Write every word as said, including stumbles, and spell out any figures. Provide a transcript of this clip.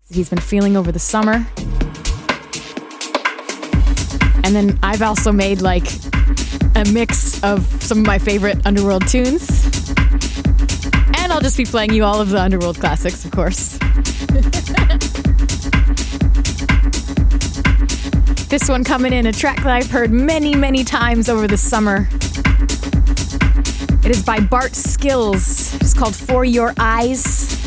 that he's been feeling over the summer. And then I've also made like a mix of some of my favorite Underworld tunes. And I'll just be playing you all of the Underworld classics, of course. This one coming in, a track that I've heard many, many times over the summer. It is by Bart Skills. It's called For Your Eyes.